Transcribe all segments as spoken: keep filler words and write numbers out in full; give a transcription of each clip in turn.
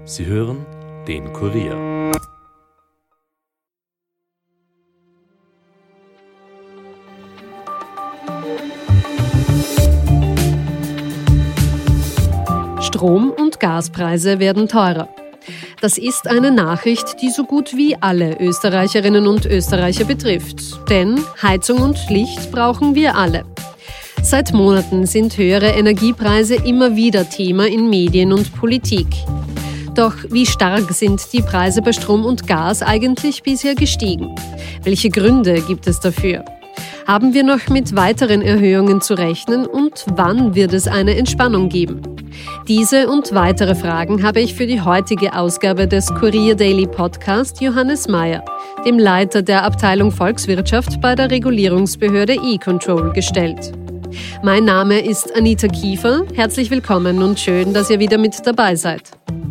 Sie hören den Kurier. Strom- und Gaspreise werden teurer. Das ist eine Nachricht, die so gut wie alle Österreicherinnen und Österreicher betrifft. Denn Heizung und Licht brauchen wir alle. Seit Monaten sind höhere Energiepreise immer wieder Thema in Medien und Politik. Doch wie stark sind die Preise bei Strom und Gas eigentlich bisher gestiegen? Welche Gründe gibt es dafür? Haben wir noch mit weiteren Erhöhungen zu rechnen und wann wird es eine Entspannung geben? Diese und weitere Fragen habe ich für die heutige Ausgabe des Kurier Daily Podcast Johannes Mayer, dem Leiter der Abteilung Volkswirtschaft bei der Regulierungsbehörde E-Control, gestellt. Mein Name ist Anita Kiefer. Herzlich willkommen und schön, dass ihr wieder mit dabei seid.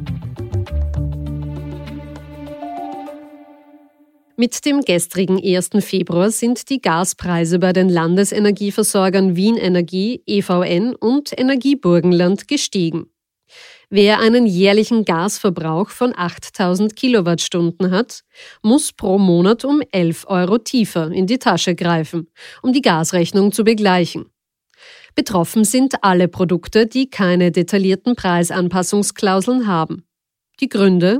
Mit dem gestrigen ersten Februar sind die Gaspreise bei den Landesenergieversorgern Wien Energie, E V N und Energie Burgenland gestiegen. Wer einen jährlichen Gasverbrauch von achttausend Kilowattstunden hat, muss pro Monat um elf Euro tiefer in die Tasche greifen, um die Gasrechnung zu begleichen. Betroffen sind alle Produkte, die keine detaillierten Preisanpassungsklauseln haben. Die Gründe?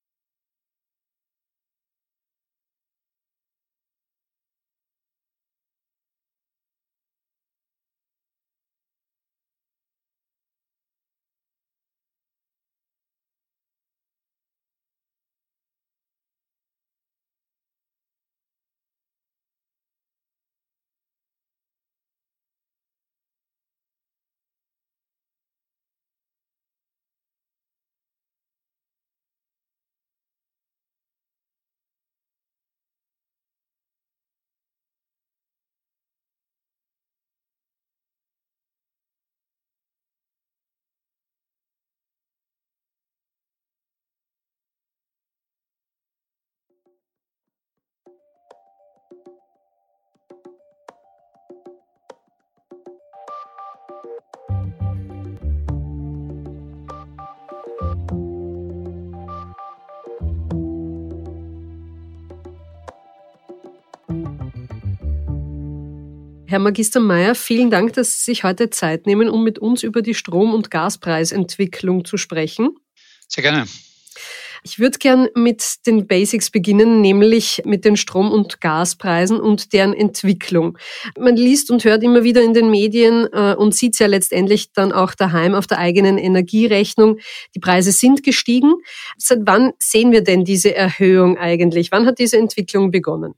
Herr Magister Mayer, vielen Dank, dass Sie sich heute Zeit nehmen, um mit uns über die Strom- und Gaspreisentwicklung zu sprechen. Sehr gerne. Ich würde gern mit den Basics beginnen, nämlich mit den Strom- und Gaspreisen und deren Entwicklung. Man liest und hört immer wieder in den Medien äh, und sieht es ja letztendlich dann auch daheim auf der eigenen Energierechnung. Die Preise sind gestiegen. Seit wann sehen wir denn diese Erhöhung eigentlich? Wann hat diese Entwicklung begonnen?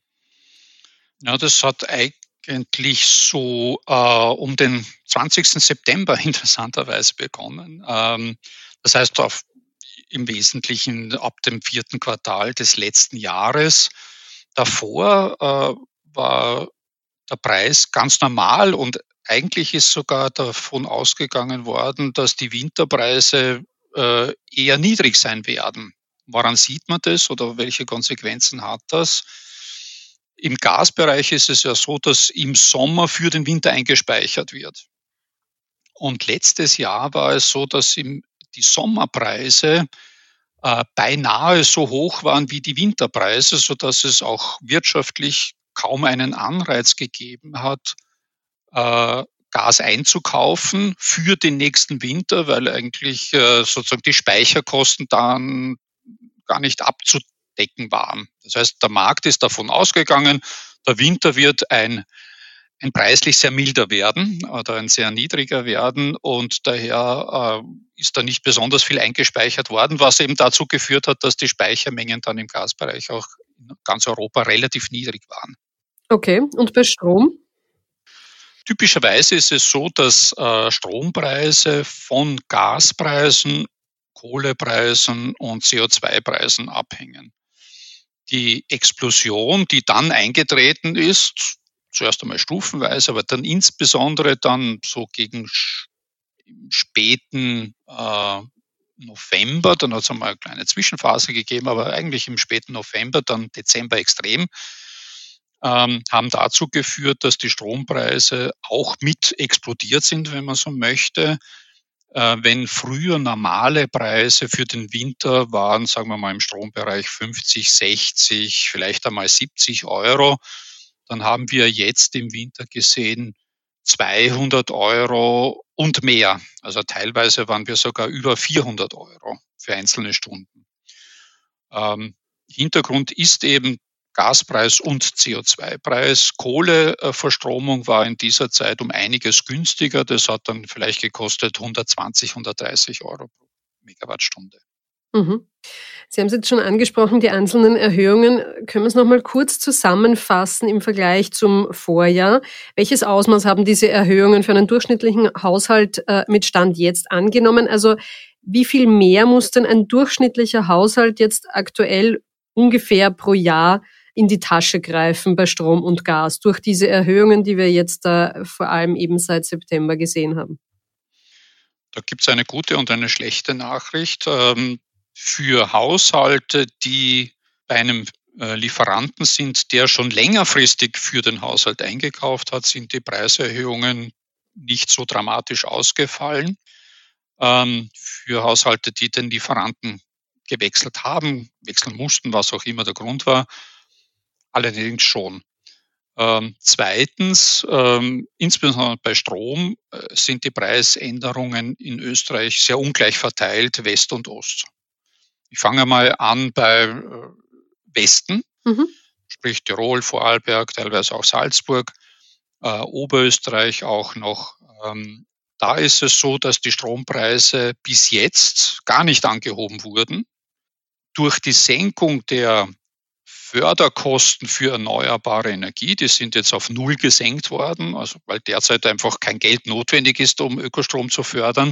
Ja, das hat eigentlich so äh, um den zwanzigsten September interessanterweise begonnen. Ähm, das heißt auf im Wesentlichen ab dem vierten Quartal des letzten Jahres. Davor äh, war der Preis ganz normal und eigentlich ist sogar davon ausgegangen worden, dass die Winterpreise äh, eher niedrig sein werden. Woran sieht man das oder welche Konsequenzen hat das? Im Gasbereich ist es ja so, dass im Sommer für den Winter eingespeichert wird. Und letztes Jahr war es so, dass im, die Sommerpreise äh, beinahe so hoch waren wie die Winterpreise, sodass es auch wirtschaftlich kaum einen Anreiz gegeben hat, äh, Gas einzukaufen für den nächsten Winter, weil eigentlich äh, sozusagen die Speicherkosten dann gar nicht abzudecken waren. Das heißt, der Markt ist davon ausgegangen, der Winter wird ein ein preislich sehr milder werden oder ein sehr niedriger werden und daher äh, ist da nicht besonders viel eingespeichert worden, was eben dazu geführt hat, dass die Speichermengen dann im Gasbereich auch in ganz Europa relativ niedrig waren. Okay, und bei Strom? Typischerweise ist es so, dass äh, Strompreise von Gaspreisen, Kohlepreisen und C O zwei Preisen abhängen. Die Explosion, die dann eingetreten ist, zuerst einmal stufenweise, aber dann insbesondere dann so gegen späten äh, November, dann hat es einmal eine kleine Zwischenphase gegeben, aber eigentlich im späten November, dann Dezember extrem, ähm, haben dazu geführt, dass die Strompreise auch mit explodiert sind, wenn man so möchte. Äh, wenn früher normale Preise für den Winter waren, sagen wir mal im Strombereich fünfzig, sechzig, vielleicht einmal siebzig Euro, dann haben wir jetzt im Winter gesehen zweihundert Euro und mehr. Also teilweise waren wir sogar über vierhundert Euro für einzelne Stunden. Ähm, Hintergrund ist eben Gaspreis und C O zwei Preis. Kohleverstromung war in dieser Zeit um einiges günstiger. Das hat dann vielleicht gekostet hundertzwanzig, hundertdreißig Euro pro Megawattstunde. Mhm. Sie haben es jetzt schon angesprochen, die einzelnen Erhöhungen. Können wir es noch mal kurz zusammenfassen im Vergleich zum Vorjahr? Welches Ausmaß haben diese Erhöhungen für einen durchschnittlichen Haushalt äh, mit Stand jetzt angenommen? Also wie viel mehr muss denn ein durchschnittlicher Haushalt jetzt aktuell ungefähr pro Jahr in die Tasche greifen bei Strom und Gas durch diese Erhöhungen, die wir jetzt äh, vor allem eben seit September gesehen haben? Da gibt es eine gute und eine schlechte Nachricht. Ähm, für Haushalte, die bei einem äh, Lieferanten sind, der schon längerfristig für den Haushalt eingekauft hat, sind die Preiserhöhungen nicht so dramatisch ausgefallen. Ähm, für Haushalte, die den Lieferanten gewechselt haben, wechseln mussten, was auch immer der Grund war, allerdings schon. Ähm, zweitens, ähm, insbesondere bei Strom äh, sind die Preisänderungen in Österreich sehr ungleich verteilt, West und Ost. Ich fange mal an bei äh, Westen, mhm. sprich Tirol, Vorarlberg, teilweise auch Salzburg, äh, Oberösterreich auch noch. Ähm, da ist es so, dass die Strompreise bis jetzt gar nicht angehoben wurden. Durch die Senkung der Förderkosten für erneuerbare Energie, die sind jetzt auf null gesenkt worden, also weil derzeit einfach kein Geld notwendig ist, um Ökostrom zu fördern,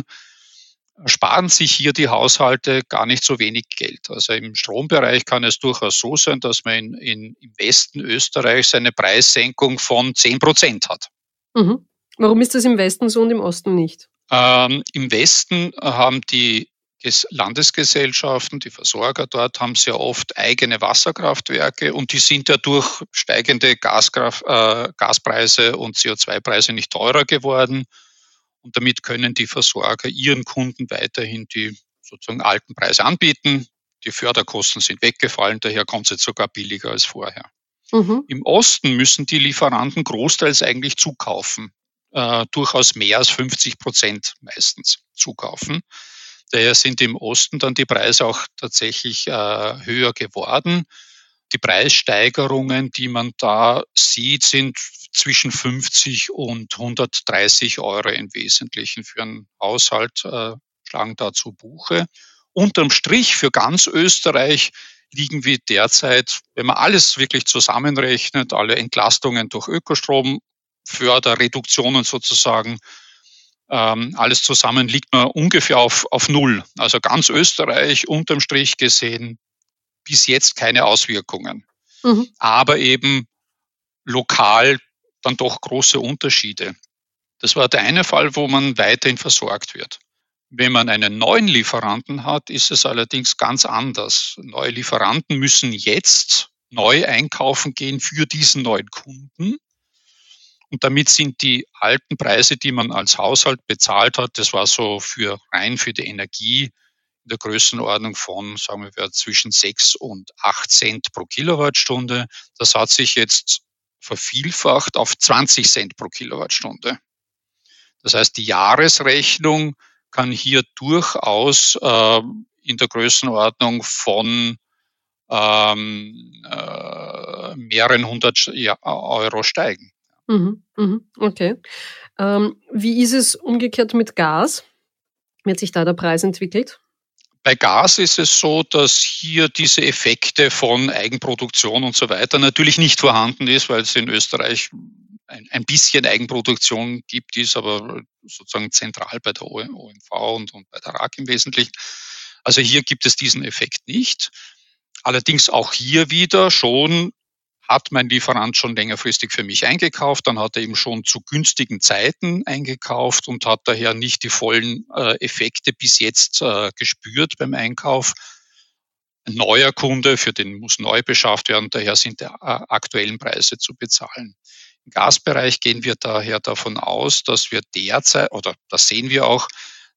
sparen sich hier die Haushalte gar nicht so wenig Geld. Also im Strombereich kann es durchaus so sein, dass man in, in, im Westen Österreichs eine Preissenkung von zehn Prozent hat. Mhm. Warum ist das im Westen so und im Osten nicht? Ähm, Im Westen haben die Landesgesellschaften, die Versorger dort haben sehr oft eigene Wasserkraftwerke und die sind ja durch steigende Gaskraft, äh, Gaspreise und C O zwei Preise nicht teurer geworden. Und damit können die Versorger ihren Kunden weiterhin die sozusagen alten Preise anbieten. Die Förderkosten sind weggefallen, daher kommt es jetzt sogar billiger als vorher. Mhm. Im Osten müssen die Lieferanten großteils eigentlich zukaufen, äh, durchaus mehr als fünfzig Prozent meistens zukaufen. Daher sind im Osten dann die Preise auch tatsächlich äh, höher geworden. Die Preissteigerungen, die man da sieht, sind zwischen fünfzig und hundertdreißig Euro im Wesentlichen für einen Haushalt, äh, schlagen da zu Buche. Unterm Strich für ganz Österreich liegen wir derzeit, wenn man alles wirklich zusammenrechnet, alle Entlastungen durch Ökostrom, Förderreduktionen sozusagen, ähm, alles zusammen liegt man ungefähr auf, auf Null. Also ganz Österreich unterm Strich gesehen bis jetzt keine Auswirkungen. Mhm. Aber eben lokal dann doch große Unterschiede. Das war der eine Fall, wo man weiterhin versorgt wird. Wenn man einen neuen Lieferanten hat, ist es allerdings ganz anders. Neue Lieferanten müssen jetzt neu einkaufen gehen für diesen neuen Kunden. Und damit sind die alten Preise, die man als Haushalt bezahlt hat, das war so für rein für die Energie in der Größenordnung von, sagen wir, zwischen sechs und acht Cent pro Kilowattstunde. Das hat sich jetzt vervielfacht auf zwanzig Cent pro Kilowattstunde. Das heißt, die Jahresrechnung kann hier durchaus äh, in der Größenordnung von ähm, äh, mehreren hundert Euro steigen. Mhm, mhm, okay. Ähm, wie ist es umgekehrt mit Gas? Wie hat sich da der Preis entwickelt? Bei Gas ist es so, dass hier diese Effekte von Eigenproduktion und so weiter natürlich nicht vorhanden ist, weil es in Österreich ein, ein bisschen Eigenproduktion gibt, die ist aber sozusagen zentral bei der O M V und, und bei der R A G im Wesentlichen. Also hier gibt es diesen Effekt nicht. Allerdings auch hier wieder schon hat mein Lieferant schon längerfristig für mich eingekauft, dann hat er eben schon zu günstigen Zeiten eingekauft und hat daher nicht die vollen äh, Effekte bis jetzt äh, gespürt beim Einkauf. Ein neuer Kunde, für den muss neu beschafft werden, daher sind die äh, aktuellen Preise zu bezahlen. Im Gasbereich gehen wir daher davon aus, dass wir derzeit, oder das sehen wir auch,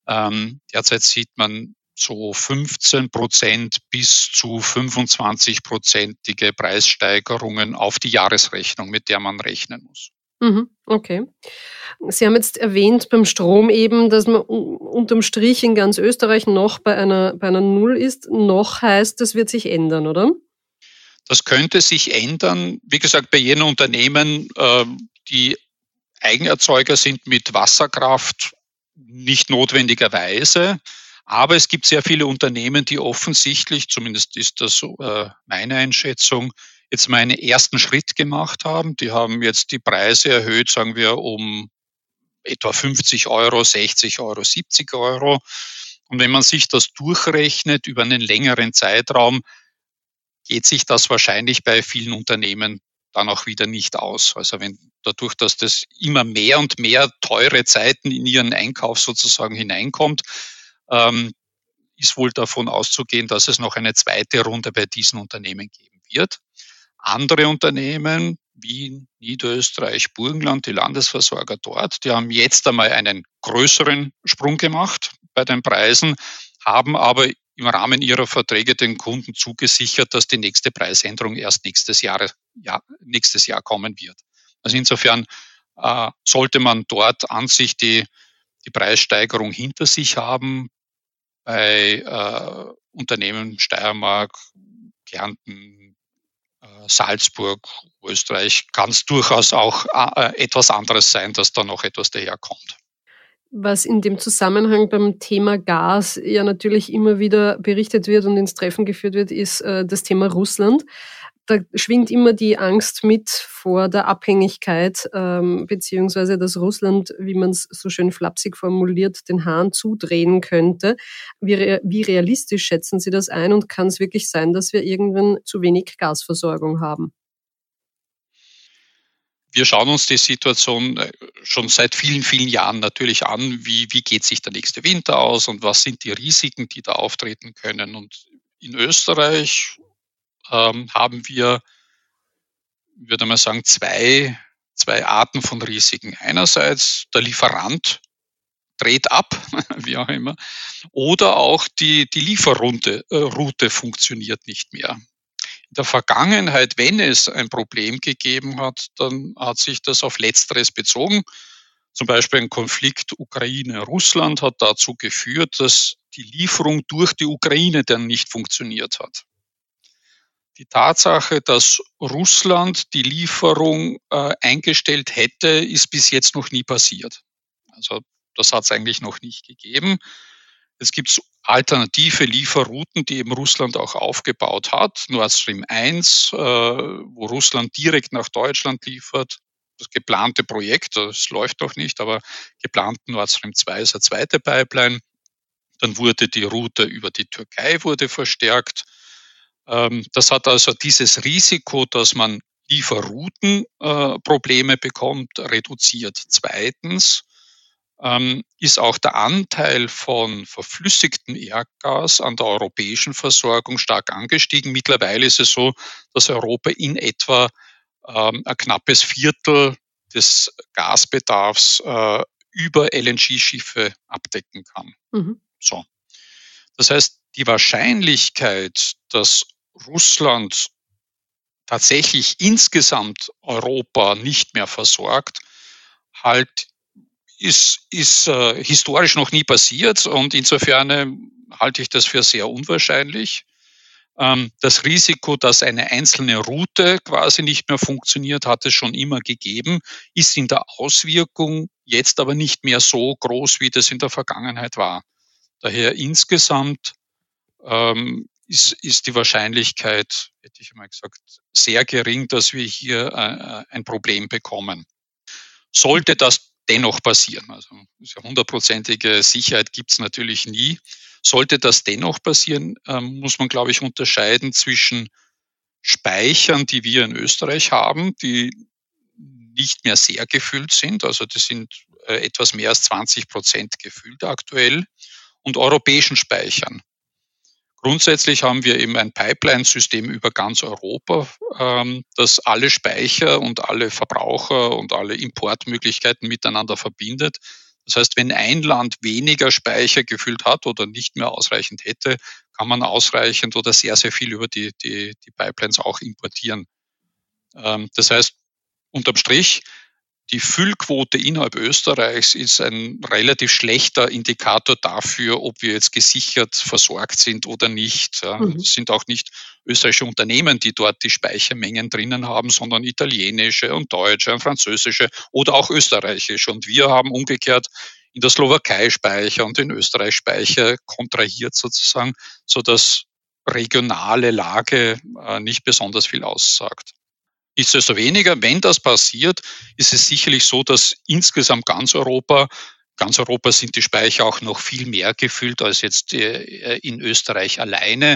Ähm, derzeit sieht man so fünfzehn Prozent bis zu fünfundzwanzig-prozentige Preissteigerungen auf die Jahresrechnung, mit der man rechnen muss. Mhm, okay. Sie haben jetzt erwähnt beim Strom eben, dass man unterm Strich in ganz Österreich noch bei einer, bei einer Null ist. Noch heißt, das wird sich ändern, oder? Das könnte sich ändern. Wie gesagt, bei jenen Unternehmen, äh, die Eigenerzeuger sind mit Wasserkraft, nicht notwendigerweise. Aber es gibt sehr viele Unternehmen, die offensichtlich, zumindest ist das so äh, meine Einschätzung, jetzt mal einen ersten Schritt gemacht haben. Die haben jetzt die Preise erhöht, sagen wir, um etwa fünfzig Euro, sechzig Euro, siebzig Euro. Und wenn man sich das durchrechnet über einen längeren Zeitraum, geht sich das wahrscheinlich bei vielen Unternehmen dann auch wieder nicht aus. Also wenn dadurch, dass das immer mehr und mehr teure Zeiten in ihren Einkauf sozusagen hineinkommt, ähm, ist wohl davon auszugehen, dass es noch eine zweite Runde bei diesen Unternehmen geben wird. Andere Unternehmen, Wien, Niederösterreich, Burgenland, die Landesversorger dort, die haben jetzt einmal einen größeren Sprung gemacht bei den Preisen, haben aber im Rahmen ihrer Verträge den Kunden zugesichert, dass die nächste Preisänderung erst nächstes Jahr, ja, nächstes Jahr kommen wird. Also insofern äh, sollte man dort an sich die, die Preissteigerung hinter sich haben. Bei äh, Unternehmen Steiermark, Kärnten, äh, Salzburg, Österreich kann es durchaus auch äh, etwas anderes sein, dass da noch etwas daherkommt. Was in dem Zusammenhang beim Thema Gas ja natürlich immer wieder berichtet wird und ins Treffen geführt wird, ist äh, das Thema Russland. Da schwingt immer die Angst mit vor der Abhängigkeit, ähm, beziehungsweise dass Russland, wie man es so schön flapsig formuliert, den Hahn zudrehen könnte. Wie, re- wie realistisch schätzen Sie das ein und kann es wirklich sein, dass wir irgendwann zu wenig Gasversorgung haben? Wir schauen uns die Situation schon seit vielen, vielen Jahren natürlich an, wie, wie geht sich der nächste Winter aus und was sind die Risiken, die da auftreten können. Und in Österreich ähm, haben wir, ich würde mal sagen, zwei, zwei Arten von Risiken. Einerseits der Lieferant dreht ab, wie auch immer, oder auch die, die Lieferroute äh, Route funktioniert nicht mehr. In der Vergangenheit, wenn es ein Problem gegeben hat, dann hat sich das auf Letzteres bezogen. Zum Beispiel ein Konflikt Ukraine-Russland hat dazu geführt, dass die Lieferung durch die Ukraine dann nicht funktioniert hat. Die Tatsache, dass Russland die Lieferung äh, eingestellt hätte, ist bis jetzt noch nie passiert. Also das hat es eigentlich noch nicht gegeben. Es gibt alternative Lieferrouten, die eben Russland auch aufgebaut hat. Nord Stream eins, äh, wo Russland direkt nach Deutschland liefert. Das geplante Projekt, das läuft noch nicht, aber geplant Nord Stream zwei ist eine zweite Pipeline. Dann wurde die Route über die Türkei wurde verstärkt. Ähm, das hat also dieses Risiko, dass man Lieferroutenprobleme äh, bekommt, reduziert. Zweitens ähm, ist auch der Anteil von verflüssigtem Erdgas an der europäischen Versorgung stark angestiegen. Mittlerweile ist es so, dass Europa in etwa ähm, ein knappes Viertel des Gasbedarfs äh, über L N G-Schiffe abdecken kann. Mhm. So. Das heißt, die Wahrscheinlichkeit, dass Russland tatsächlich insgesamt Europa nicht mehr versorgt, halt ist, ist äh, historisch noch nie passiert und insofern äh, halte ich das für sehr unwahrscheinlich. Ähm, das Risiko, dass eine einzelne Route quasi nicht mehr funktioniert, hat es schon immer gegeben, ist in der Auswirkung jetzt aber nicht mehr so groß, wie das in der Vergangenheit war. Daher insgesamt ähm, ist, ist die Wahrscheinlichkeit, hätte ich mal gesagt, sehr gering, dass wir hier äh, ein Problem bekommen. Sollte das dennoch passieren, also hundertprozentige Sicherheit gibt es natürlich nie, sollte das dennoch passieren, ähm, muss man, glaube ich, unterscheiden zwischen Speichern, die wir in Österreich haben, die nicht mehr sehr gefüllt sind, also das sind äh, etwas mehr als zwanzig Prozent gefüllt aktuell, und europäischen Speichern. Grundsätzlich haben wir eben ein Pipeline-System über ganz Europa, ähm, das alle Speicher und alle Verbraucher und alle Importmöglichkeiten miteinander verbindet. Das heißt, wenn ein Land weniger Speicher gefüllt hat oder nicht mehr ausreichend hätte, kann man ausreichend oder sehr, sehr viel über die, die, die Pipelines auch importieren. Ähm, das heißt, unterm Strich, die Füllquote innerhalb Österreichs ist ein relativ schlechter Indikator dafür, ob wir jetzt gesichert versorgt sind oder nicht. Mhm. Es sind auch nicht österreichische Unternehmen, die dort die Speichermengen drinnen haben, sondern italienische und deutsche und französische oder auch österreichische. Und wir haben umgekehrt in der Slowakei Speicher und in Österreich Speicher kontrahiert sozusagen, sodass regionale Lage nicht besonders viel aussagt. Nichtsdestoweniger, wenn das passiert, ist es sicherlich so, dass insgesamt ganz Europa, ganz Europa sind die Speicher auch noch viel mehr gefüllt als jetzt in Österreich alleine.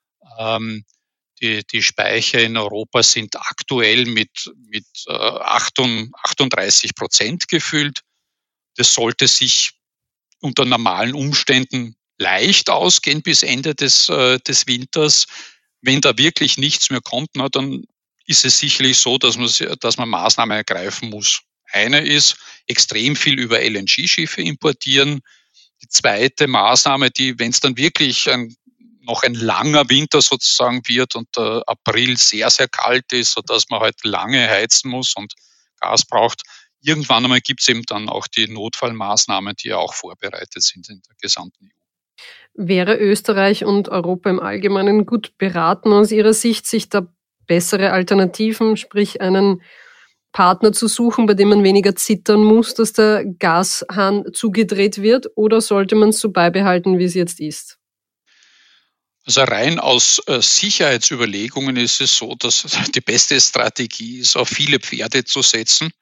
Die, die Speicher in Europa sind aktuell mit, mit achtunddreißig Prozent gefüllt. Das sollte sich unter normalen Umständen leicht ausgehen bis Ende des, des Winters. Wenn da wirklich nichts mehr kommt, na, dann ist es sicherlich so, dass man, dass man Maßnahmen ergreifen muss. Eine ist, extrem viel über L N G-Schiffe importieren. Die zweite Maßnahme, die, wenn es dann wirklich ein, noch ein langer Winter sozusagen wird und der April sehr, sehr kalt ist, sodass man halt lange heizen muss und Gas braucht, irgendwann einmal gibt es eben dann auch die Notfallmaßnahmen, die ja auch vorbereitet sind in der gesamten E U. Wäre Österreich und Europa im Allgemeinen gut beraten aus Ihrer Sicht, sich da bessere Alternativen, sprich einen Partner zu suchen, bei dem man weniger zittern muss, dass der Gashahn zugedreht wird, oder sollte man es so beibehalten, wie es jetzt ist? Also rein aus äh, Sicherheitsüberlegungen ist es so, dass die beste Strategie ist, auf viele Pferde zu setzen,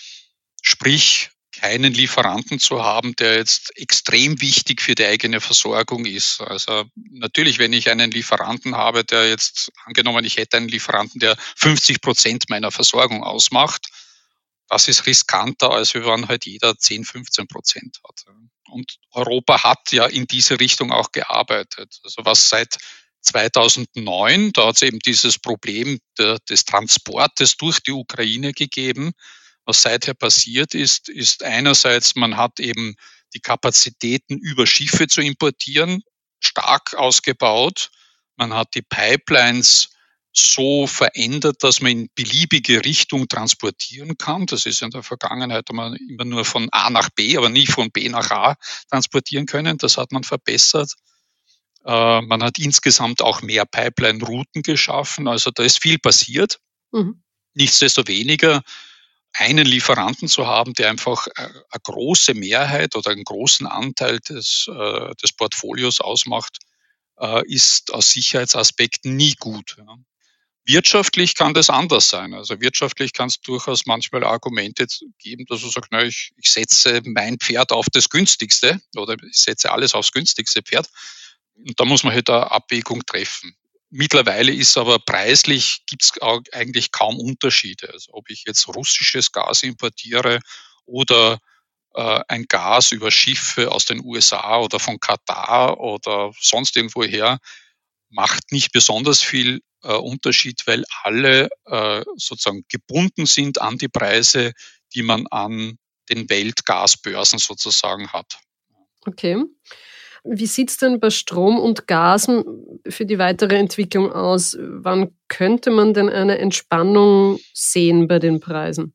sprich keinen Lieferanten zu haben, der jetzt extrem wichtig für die eigene Versorgung ist. Also natürlich, wenn ich einen Lieferanten habe, der jetzt, angenommen, ich hätte einen Lieferanten, der fünfzig Prozent meiner Versorgung ausmacht, das ist riskanter, als wenn halt jeder zehn, fünfzehn Prozent hat. Und Europa hat ja in diese Richtung auch gearbeitet. Also was seit zweitausendneun, da hat es eben dieses Problem der, des Transportes durch die Ukraine gegeben. Was seither passiert ist, ist einerseits, man hat eben die Kapazitäten über Schiffe zu importieren stark ausgebaut. Man hat die Pipelines so verändert, dass man in beliebige Richtung transportieren kann. Das ist in der Vergangenheit immer nur von A nach B, aber nie von B nach A transportieren können. Das hat man verbessert. Man hat insgesamt auch mehr Pipeline-Routen geschaffen. Also da ist viel passiert. Mhm. Nichtsdestoweniger, einen Lieferanten zu haben, der einfach eine große Mehrheit oder einen großen Anteil des, äh, des Portfolios ausmacht, äh, ist aus Sicherheitsaspekten nie gut. Ja. Wirtschaftlich kann das anders sein. Also wirtschaftlich kann es durchaus manchmal Argumente geben, dass man sagt, na, ich, ich setze mein Pferd auf das günstigste oder ich setze alles aufs günstigste Pferd. Und da muss man halt eine Abwägung treffen. Mittlerweile ist aber preislich, gibt es eigentlich kaum Unterschiede. Also ob ich jetzt russisches Gas importiere oder äh, ein Gas über Schiffe aus den U S A oder von Katar oder sonst irgendwoher, macht nicht besonders viel äh, Unterschied, weil alle äh, sozusagen gebunden sind an die Preise, die man an den Weltgasbörsen sozusagen hat. Okay. Wie sieht es denn bei Strom und Gas für die weitere Entwicklung aus? Wann könnte man denn eine Entspannung sehen bei den Preisen?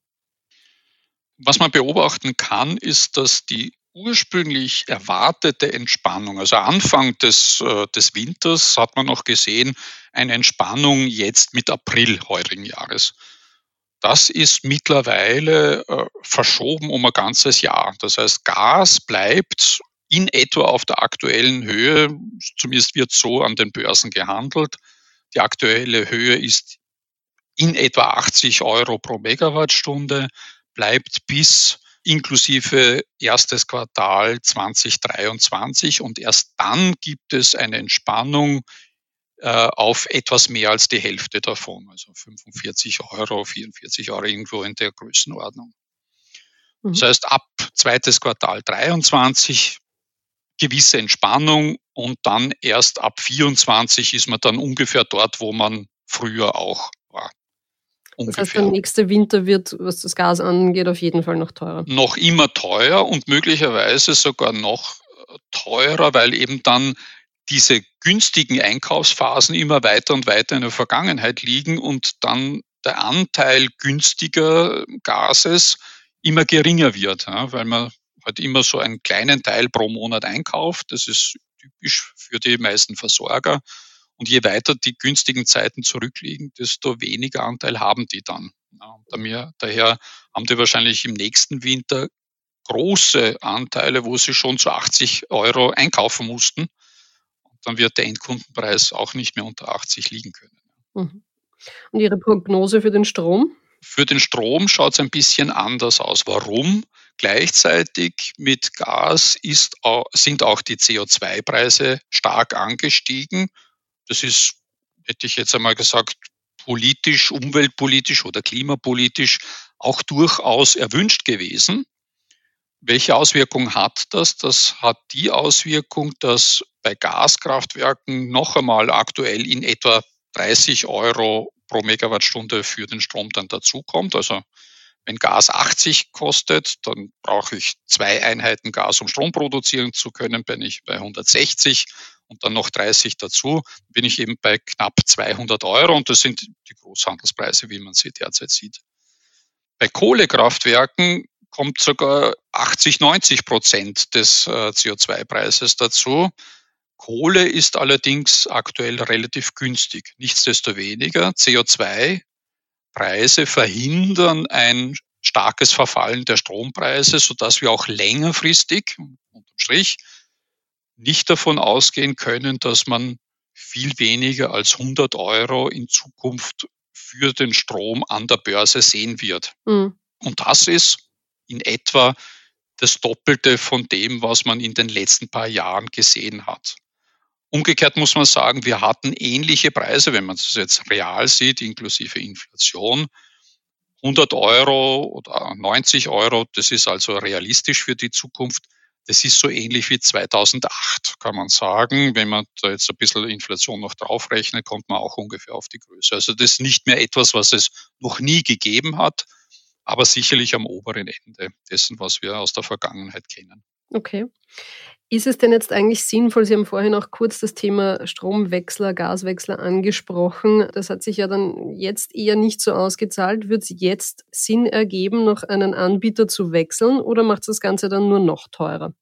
Was man beobachten kann, ist, dass die ursprünglich erwartete Entspannung, also Anfang des, äh, des Winters hat man noch gesehen, eine Entspannung jetzt mit April heurigen Jahres. Das ist mittlerweile äh, verschoben um ein ganzes Jahr. Das heißt, Gas bleibt in etwa auf der aktuellen Höhe, zumindest wird so an den Börsen gehandelt. Die aktuelle Höhe ist in etwa achtzig Euro pro Megawattstunde, bleibt bis inklusive erstes Quartal zwanzig dreiundzwanzig und erst dann gibt es eine Entspannung äh, auf etwas mehr als die Hälfte davon, also fünfundvierzig Euro, vierundvierzig Euro irgendwo in der Größenordnung. Mhm. Das heißt, ab zweites Quartal dreiundzwanzig gewisse Entspannung und dann erst ab vierundzwanzig ist man dann ungefähr dort, wo man früher auch war. Das heißt, der nächste Winter wird, was das Gas angeht, auf jeden Fall noch teurer. Noch immer teuer und möglicherweise sogar noch teurer, weil eben dann diese günstigen Einkaufsphasen immer weiter und weiter in der Vergangenheit liegen und dann der Anteil günstiger Gases immer geringer wird, ja, weil man halt immer so einen kleinen Teil pro Monat einkauft. Das ist typisch für die meisten Versorger. Und je weiter die günstigen Zeiten zurückliegen, desto weniger Anteil haben die dann. Ja, daher haben die wahrscheinlich im nächsten Winter große Anteile, wo sie schon zu achtzig Euro einkaufen mussten. Und dann wird der Endkundenpreis auch nicht mehr unter achtzig liegen können. Mhm. Und Ihre Prognose für den Strom? Für den Strom schaut es ein bisschen anders aus. Warum? Gleichzeitig mit Gas ist, sind auch die C O zwei Preise stark angestiegen. Das ist, hätte ich jetzt einmal gesagt, politisch, umweltpolitisch oder klimapolitisch auch durchaus erwünscht gewesen. Welche Auswirkung hat das? Das hat die Auswirkung, dass bei Gaskraftwerken noch einmal aktuell in etwa dreißig Euro pro Megawattstunde für den Strom dann dazukommt. Also wenn Gas achtzig kostet, dann brauche ich zwei Einheiten Gas, um Strom produzieren zu können, bin ich bei hundertsechzig und dann noch dreißig dazu, bin ich eben bei knapp zweihundert Euro und das sind die Großhandelspreise, wie man sie derzeit sieht. Bei Kohlekraftwerken kommt sogar achtzig, neunzig Prozent des äh, C O zwei Preises dazu. Kohle ist allerdings aktuell relativ günstig. Nichtsdestoweniger, C O zwei Preise verhindern ein starkes Verfallen der Strompreise, sodass wir auch längerfristig, unterm Strich, nicht davon ausgehen können, dass man viel weniger als hundert Euro in Zukunft für den Strom an der Börse sehen wird. Mhm. Und das ist in etwa das Doppelte von dem, was man in den letzten paar Jahren gesehen hat. Umgekehrt muss man sagen, wir hatten ähnliche Preise, wenn man es jetzt real sieht, inklusive Inflation. hundert Euro oder neunzig Euro, das ist also realistisch für die Zukunft. Das ist so ähnlich wie zweitausendacht, kann man sagen. Wenn man da jetzt ein bisschen Inflation noch draufrechnet, kommt man auch ungefähr auf die Größe. Also das ist nicht mehr etwas, was es noch nie gegeben hat, aber sicherlich am oberen Ende dessen, was wir aus der Vergangenheit kennen. Okay. Ist es denn jetzt eigentlich sinnvoll, Sie haben vorhin auch kurz das Thema Stromwechsler, Gaswechsler angesprochen. Das hat sich ja dann jetzt eher nicht so ausgezahlt. Wird es jetzt Sinn ergeben, noch einen Anbieter zu wechseln oder macht das Ganze dann nur noch teurer?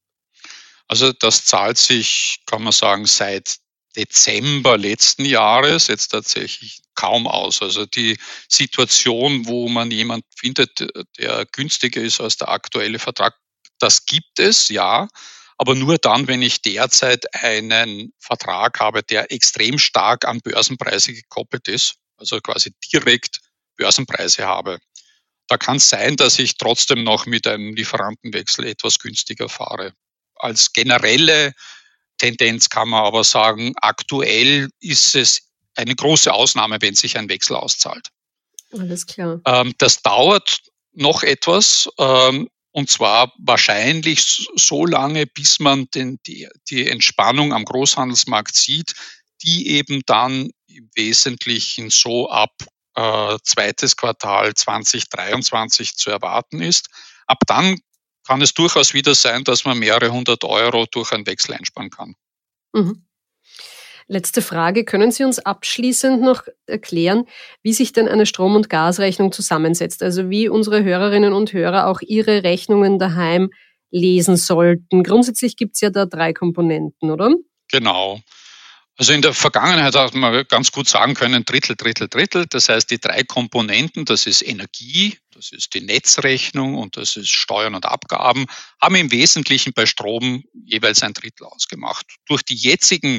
Also das zahlt sich, kann man sagen, seit Dezember letzten Jahres jetzt tatsächlich kaum aus. Also die Situation, wo man jemanden findet, der günstiger ist als der aktuelle Vertrag, das gibt es, ja. Aber nur dann, wenn ich derzeit einen Vertrag habe, der extrem stark an Börsenpreise gekoppelt ist, also quasi direkt Börsenpreise habe. Da kann es sein, dass ich trotzdem noch mit einem Lieferantenwechsel etwas günstiger fahre. Als generelle Tendenz kann man aber sagen, aktuell ist es eine große Ausnahme, wenn sich ein Wechsel auszahlt. Alles klar. Ähm, das dauert noch etwas. Ähm, Und zwar wahrscheinlich so lange, bis man den, die, die Entspannung am Großhandelsmarkt sieht, die eben dann im Wesentlichen so ab äh, zweites Quartal zwanzig dreiundzwanzig zu erwarten ist. Ab dann kann es durchaus wieder sein, dass man mehrere hundert Euro durch einen Wechsel einsparen kann. Mhm. Letzte Frage. Können Sie uns abschließend noch erklären, wie sich denn eine Strom- und Gasrechnung zusammensetzt? Also wie unsere Hörerinnen und Hörer auch ihre Rechnungen daheim lesen sollten. Grundsätzlich gibt es ja da drei Komponenten, oder? Genau. Also in der Vergangenheit hat man ganz gut sagen können, Drittel, Drittel, Drittel. Das heißt, die drei Komponenten, das ist Energie, das ist die Netzrechnung und das ist Steuern und Abgaben, haben im Wesentlichen bei Strom jeweils ein Drittel ausgemacht. Durch die jetzigen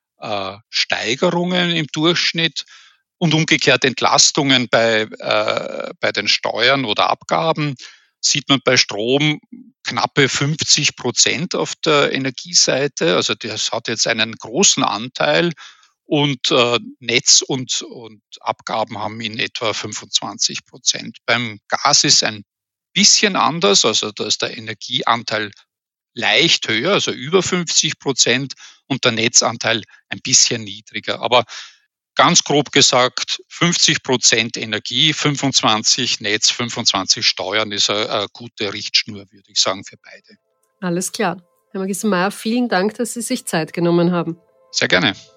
Steigerungen im Durchschnitt und umgekehrt Entlastungen bei, äh, bei den Steuern oder Abgaben sieht man bei Strom knappe fünfzig Prozent auf der Energieseite. Also das hat jetzt einen großen Anteil und äh, Netz und, und Abgaben haben in etwa fünfundzwanzig Prozent. Beim Gas ist ein bisschen anders, also da ist der Energieanteil leicht höher, also über fünfzig Prozent und der Netzanteil ein bisschen niedriger. Aber ganz grob gesagt, fünfzig Prozent Energie, fünfundzwanzig Netz, fünfundzwanzig Steuern ist eine, eine gute Richtschnur, würde ich sagen, für beide. Alles klar. Herr Magister Mayer, vielen Dank, dass Sie sich Zeit genommen haben. Sehr gerne.